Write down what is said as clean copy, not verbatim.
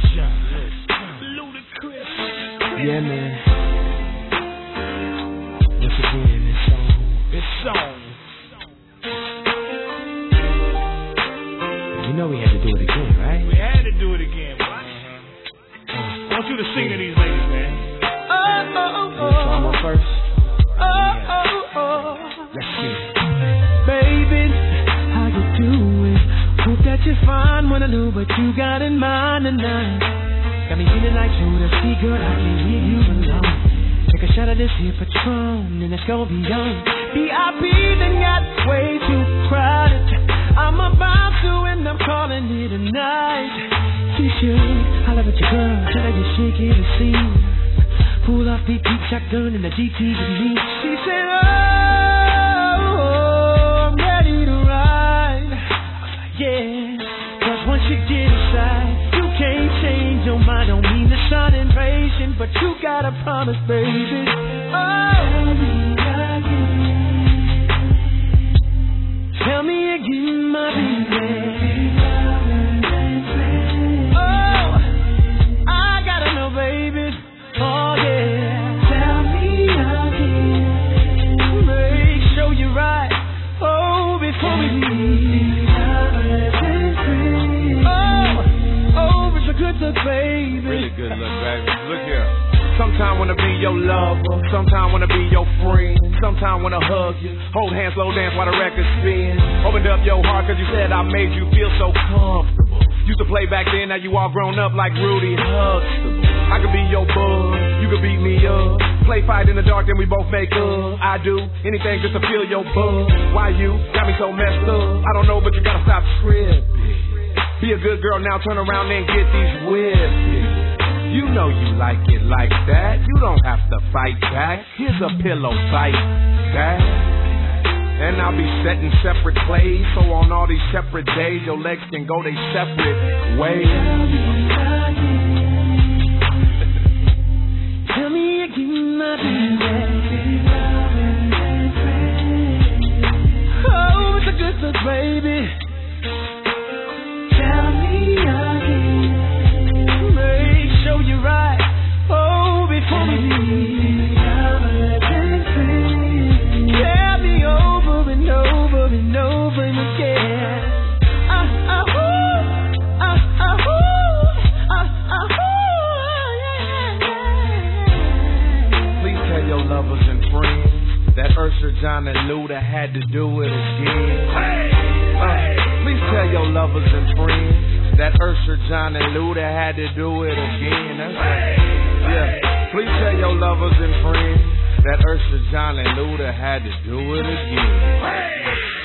Yeah, man. Once again, it's on. You know we had to do it again, right? We had to do it again, boy. I want you to sing to these ladies, man. So I'm on first. Let's see. Baby, how you doing? Hope that you're fine when I know what you got in mind tonight. Got me feeling like Judas, see girl, I can't leave you alone. Take a shot of this here Patron, and it's gonna be on. VIP then got way too crowded. I'm about to end up calling it a night. She should holler at your girl, tell her you shake it and see. Pull off the deep shotgun in the GT with me. She said, oh, I'm ready to ride. I was like, yeah, 'cause once you get inside, you can't change your mind. Don't mean to sound impatient, but you gotta promise, baby. Tell me again, my baby. Oh, I gotta know, baby. Oh yeah. Tell me again. Make sure you're right. Oh, before we leave. Oh, it's a good look, baby. Really good look, baby. Look here. Sometime wanna be your lover, sometime wanna be your friend, sometime wanna hug you, hold hands, slow dance while the record spins. Opened up your heart 'cause you said I made you feel so comfortable. Used to play back then, now you all grown up like Rudy Huxtable. I could be your bud, you could beat me up. Play fight in the dark, then we both make up. I do anything just to feel your buzz. Why you got me so messed up? I don't know, but you gotta stop tripping. Be a good girl now, turn around and get these whips. You know you like it like that. You don't have to fight back. Here's a pillow fight back. And I'll be setting separate plays, so on all these separate days, your legs can go their separate ways. Tell me again, my baby. Oh, it's a good look, baby. Tell me again. Make sure you're right. Oh, before we leave. Tell me over and over and over and again. Please tell your lovers and friends that Usher, John, and Luda had to do it again. Please tell your lovers and friends that Usher, John, and Luda had to do it again. Yeah. Please tell your lovers and friends that Usher, John, and Luda had to do it again.